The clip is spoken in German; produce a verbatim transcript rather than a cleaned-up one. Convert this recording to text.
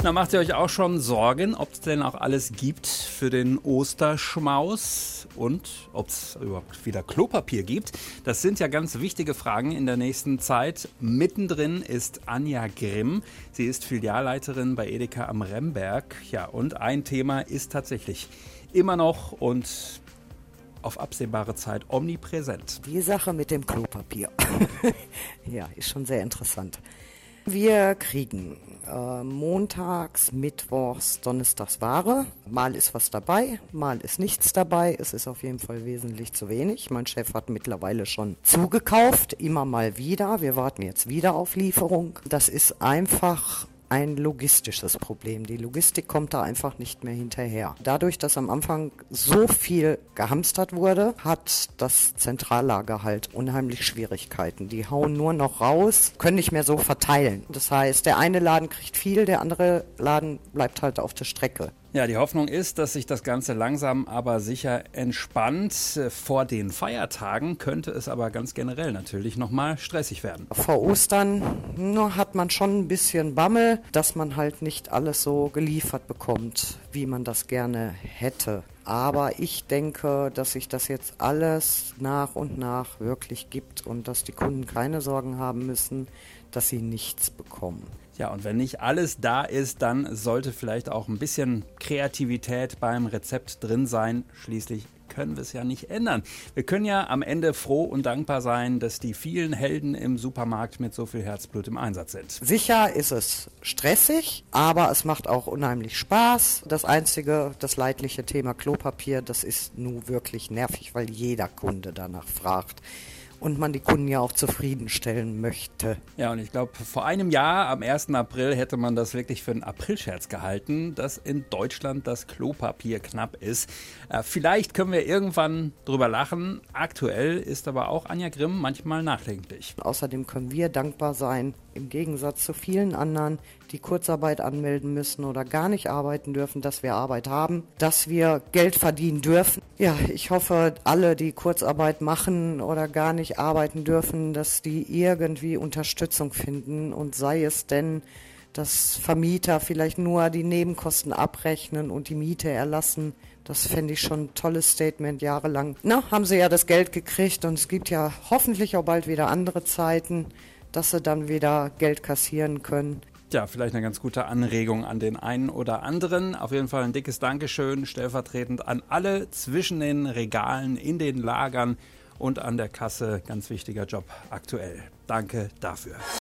Na, macht ihr euch auch schon Sorgen, ob es denn auch alles gibt für den Osterschmaus und ob es überhaupt wieder Klopapier gibt? Das sind ja ganz wichtige Fragen in der nächsten Zeit. Mittendrin ist Anja Grimm. Sie ist Filialleiterin bei Edeka am Remberg. Ja, und ein Thema ist tatsächlich immer noch und auf absehbare Zeit omnipräsent. Die Sache mit dem Klopapier. Ja, ist schon sehr interessant. Wir kriegen äh, montags, mittwochs, donnerstags Ware. Mal ist was dabei, mal ist nichts dabei. Es ist auf jeden Fall wesentlich zu wenig. Mein Chef hat mittlerweile schon zugekauft, immer mal wieder. Wir warten jetzt wieder auf Lieferung. Das ist einfach ein logistisches Problem. Die Logistik kommt da einfach nicht mehr hinterher. Dadurch, dass am Anfang so viel gehamstert wurde, hat das Zentrallager halt unheimlich Schwierigkeiten. Die hauen nur noch raus, können nicht mehr so verteilen. Das heißt, der eine Laden kriegt viel, der andere Laden bleibt halt auf der Strecke. Ja, die Hoffnung ist, dass sich das Ganze langsam aber sicher entspannt. Vor den Feiertagen könnte es aber ganz generell natürlich nochmal stressig werden. Vor Ostern nur hat man schon ein bisschen Bammel, dass man halt nicht alles so geliefert bekommt, wie man das gerne hätte. Aber ich denke, dass sich das jetzt alles nach und nach wirklich gibt und dass die Kunden keine Sorgen haben müssen, dass sie nichts bekommen. Ja, und wenn nicht alles da ist, dann sollte vielleicht auch ein bisschen Kreativität beim Rezept drin sein. Schließlich können wir es ja nicht ändern. Wir können ja am Ende froh und dankbar sein, dass die vielen Helden im Supermarkt mit so viel Herzblut im Einsatz sind. Sicher ist es stressig, aber es macht auch unheimlich Spaß. Das einzige, das leidliche Thema Klopapier, das ist nun wirklich nervig, weil jeder Kunde danach fragt. Und man die Kunden ja auch zufriedenstellen möchte. Ja, und ich glaube, vor einem Jahr, am ersten April, hätte man das wirklich für einen Aprilscherz gehalten, dass in Deutschland das Klopapier knapp ist. Äh, vielleicht können wir irgendwann drüber lachen. Aktuell ist aber auch Anja Grimm manchmal nachdenklich. Außerdem können wir dankbar sein, im Gegensatz zu vielen anderen, die Kurzarbeit anmelden müssen oder gar nicht arbeiten dürfen, dass wir Arbeit haben, dass wir Geld verdienen dürfen. Ja, ich hoffe, alle, die Kurzarbeit machen oder gar nicht arbeiten dürfen, dass die irgendwie Unterstützung finden und sei es denn, dass Vermieter vielleicht nur die Nebenkosten abrechnen und die Miete erlassen. Das fände ich schon ein tolles Statement jahrelang. Na, haben sie ja das Geld gekriegt und es gibt ja hoffentlich auch bald wieder andere Zeiten, dass sie dann wieder Geld kassieren können. Ja, vielleicht eine ganz gute Anregung an den einen oder anderen. Auf jeden Fall ein dickes Dankeschön stellvertretend an alle zwischen den Regalen, in den Lagern und an der Kasse. Ganz wichtiger Job aktuell. Danke dafür.